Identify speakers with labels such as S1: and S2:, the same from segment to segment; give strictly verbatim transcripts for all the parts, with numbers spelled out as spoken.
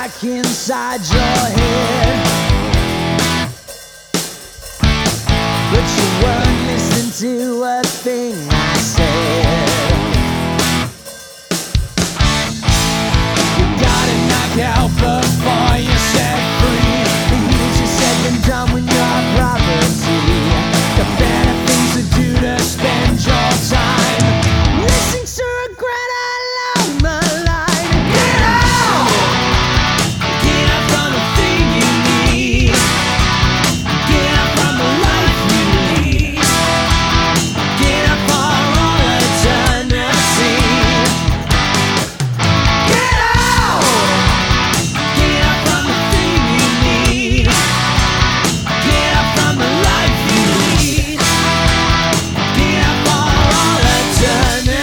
S1: back inside your head, but you weren't listening to a thing I said. You gotta knock out before you set free. Easier said than done when you're property. The better things to do to spend your time listening to regret along the line. Get out! Get out from the thing you need. Get out from the life you lead. Get out for all eternity. Get out! Get out from the thing you need. Get out from the life you lead. Get out for all eternity.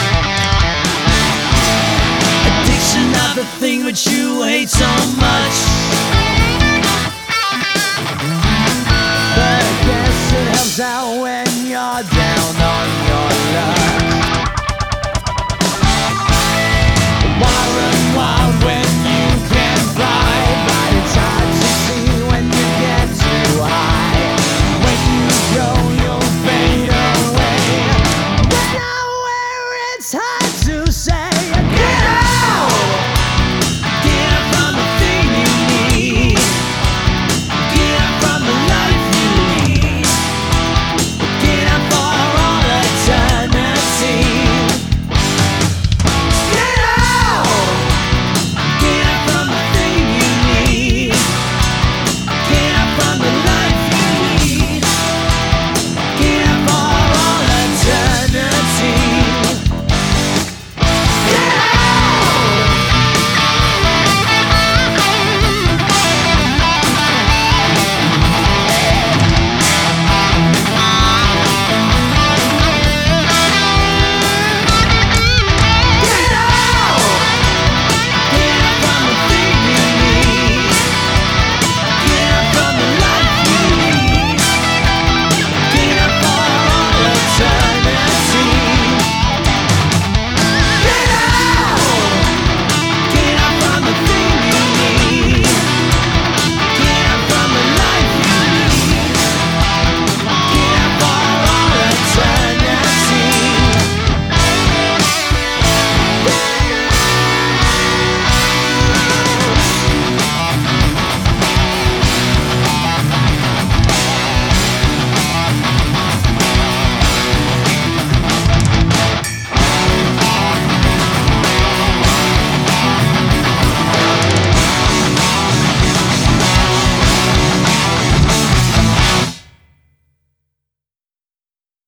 S1: Addiction of the thing which you hate so much.